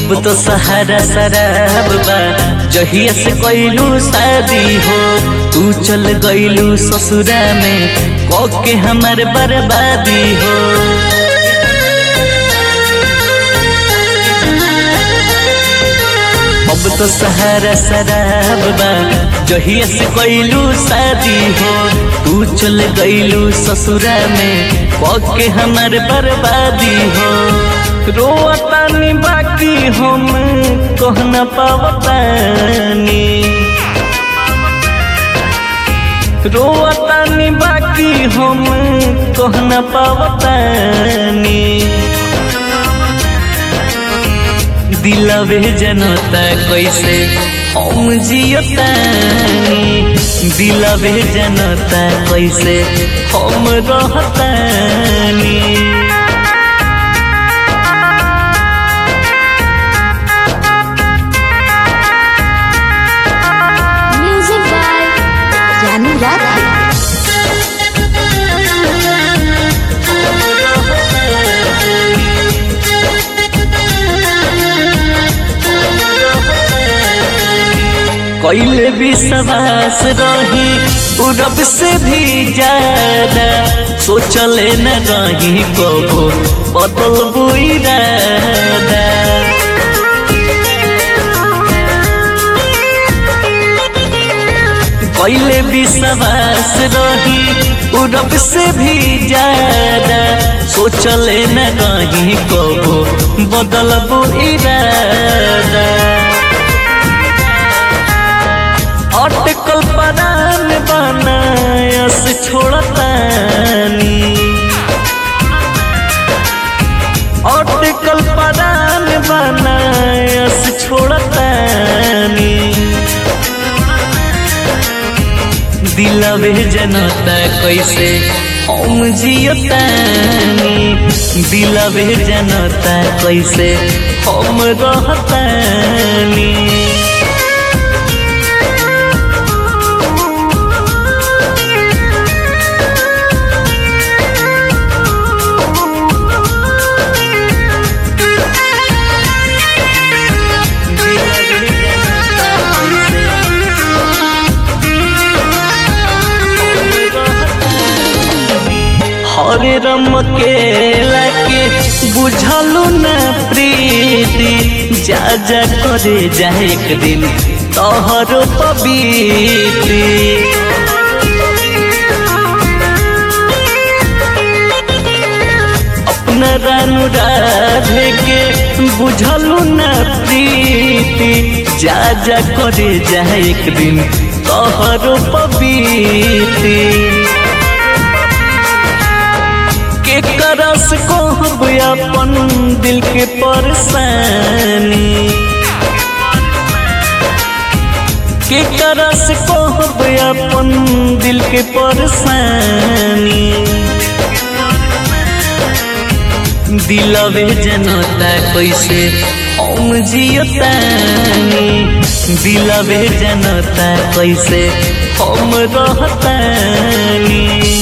अब तो सहारा शराब बा जहिया से कइलू शादी हो। तू चल गइलू ससुरा में के हमार बर्बादी हो। अब तो सहारा शराब बा जहिया से कइलू शादी हो। तू चल गइलू ससुरा में के हमार बर्बादी हो। रोतानी बाकी हम कह न पावतानी। रोतानी बाकी हम कह न पावतानी। दिलवे जनता कैसे हम जियतानी। दिलवे जनता कैसे हम रहतानी। कैले विश्वास रही रब से भी ज्यादा। सोचले न रही कबो बदलबू इरादा। कैले विश्वास रही रब से भी ज्यादा। सोचले न रही कबो बदलबू इरादा। अटकल परान बनायस छोड़तानी। अटकल परान बनायस छोड़तानी। दिलवे जनता कैसे हम जियतानी। दिलवे जनता कैसे हम रहतानी। हरे रम के लाके बुझलू न प्रीति। जा जा करे जाए एक दिन तोहरो पबीती। अपना रानू राधे के बुझलू न प्रीति। जा जा करे जाए एक दिन तोहरो पबीती। करस को अपन दिल के परेशानी। के करस को अपन दिल के परेशानी। दिलवे जनता कैसे हम जियतानी। दिलवे जनता कैसे हम रहतानी।